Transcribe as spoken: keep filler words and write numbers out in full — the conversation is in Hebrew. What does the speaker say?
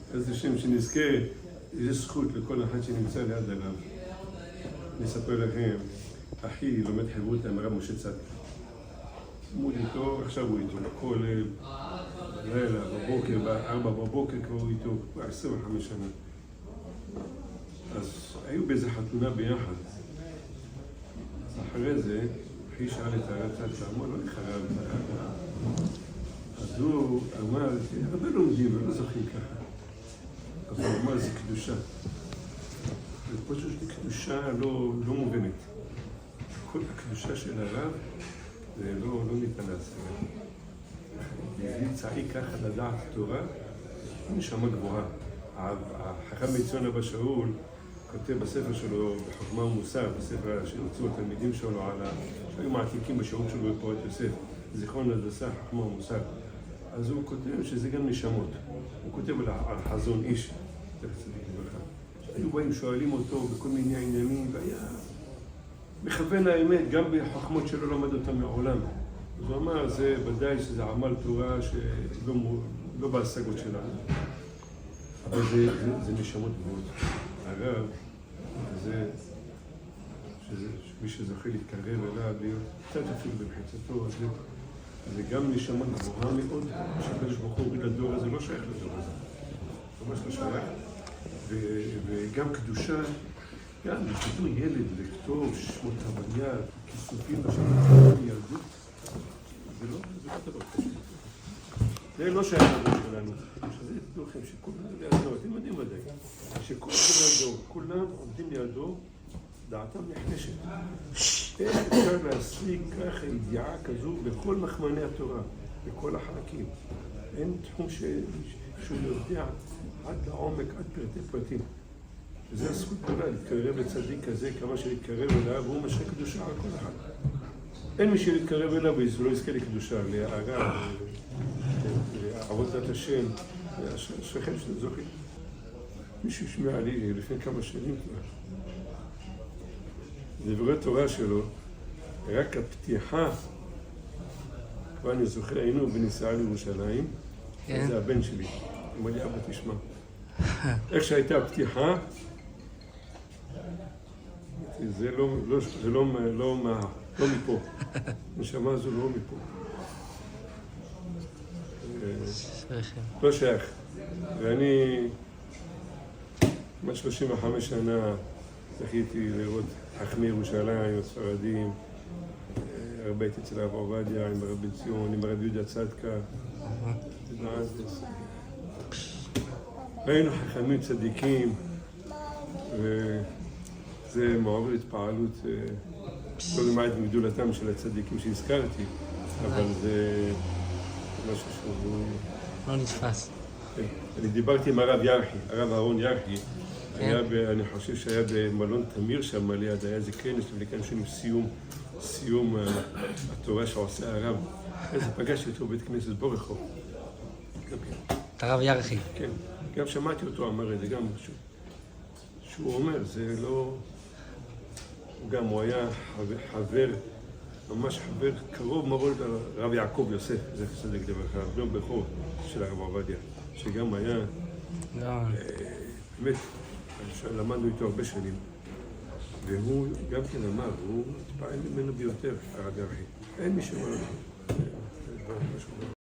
אז השם שנזכה, איזו זכות לכל אחד שנמצא ליד הרב. אני אספר לכם, אחי לומד חברותא עם הרב משה צדקה. צמוד איתו, עכשיו הוא איתו בכולל, לילה, בבוקר, בארבע בבוקר כבר הוא איתו, כבר עשרים וחמש שנה. אז היו באיזה חתונה ביחד. אחרי זה, אחי שאל את הרב צדקה, אמר לו, איך הרב? אז הוא אמר, הרבה לומדים ולא זוכים ככה. אז הוא אמר, זה קדושה. ופשוט קדושה לא, לא מובנת. כל הקדושה של הרב, זה לא, לא ניתן להשיג. בשביל צעי ככה לדעת תורה, נשמה גבוהה. החכם בן ציון אבא שאול כותב בספר שלו, בחוכמה ומוסר, בספר שהוצאו התלמידים שלו על ה... שהיו מעתיקים בשירות שלו בפורת יוסף, זיכרון הנדסה, חוכמה ומוסר. אז הוא כותב שזה גם נשמות. הוא כותב על, על חזון איש, היו באים שואלים אותו בכל מיני עניינים, והיה מכוון האמת, גם בחוכמות שלא למד אותם מעולם. אז הוא אמר, זה ודאי שזה עמל תורה שלא לא בהשגות שלנו. אבל זה, זה, זה נשמות גבוהות. הרב, זה, שזה, מי שזוכה להתקרב אליו, להיות קצת אפילו במחיצתו, זה, זה גם נשמה גבוהה מאוד, שהקדוש ברוך הוא הוריד לדור הזה, לא שייך לדור הזה. ממש לא שייך. ו, וגם קדושה, גם לכתוב ילד, לכתוב שמות הוויה, כיסופים בשביל ילדות, זה לא, זה לא דבר כזה. זה לא שייך לדור שלנו. שזה ידעו לכם שכולם לידו, אתם יודעים ודאי, שכולם לידו, כולם עומדים לידו, דעתם נחלשת. איך אפשר להשיג ככה ידיעה כזו בכל מחמני התורה, בכל החלקים? אין תחום ש... שהוא יודע עד לעומק, עד פרטי פרטים. וזו הזכות גדולה, להתקרב לצדיק כזה, כמה שלהתקרב אליו, והוא משרה קדושה על כל אחד. אין מי שלהתקרב אליו ולא יזכה לקדושה, להערה, לעבודת השם, השכם של זוכי. מישהו ישמע לי לפני כמה שנים כבר. דברי תורה שלו, רק הפתיחה, כבר אני זוכר, היינו בנסיעה לירושלים, זה הבן שלי, אמר לי, אבא תשמע. איך שהייתה הפתיחה, זה לא, לא, זה לא, לא, מה, לא מפה. נשמה זו לא מפה. לא שייך. ואני, כמעט שלושים וחמש שנה, זכיתי לראות חכמי ירושלים, הספרדים, הרבה הייתי אצל הרב עובדיה, עם הרב בן ציון, עם הרב יהודה צדקה. ראינו חכמים צדיקים, וזה מעורר התפעלות, לא למעט מגדולתם של הצדיקים שהזכרתי, אבל זה משהו שהוא... לא נתפס. אני דיברתי עם הרב ירחי, הרב אהרון ירחי, אני חושב שהיה במלון תמיר שם ליד, היה איזה כנס לפני כמה שנים סיום, סיום התורה שעושה הרב. אז פגשתי אותו בבית כנסת ברחוב. את הרב ירחי. כן, גם שמעתי אותו אמר את זה, גם משהו. שהוא אומר, זה לא... גם הוא היה חבר, ממש חבר קרוב מאוד לרב יעקב יוסף, זה צדק לברכה, בנו בכור של הרב עובדיה, שגם היה... באמת, למדנו איתו הרבה שנים. והוא גם כן אמר, הוא התפעל ממנו ביותר, הרב ירחי. אין מי שאומר לו.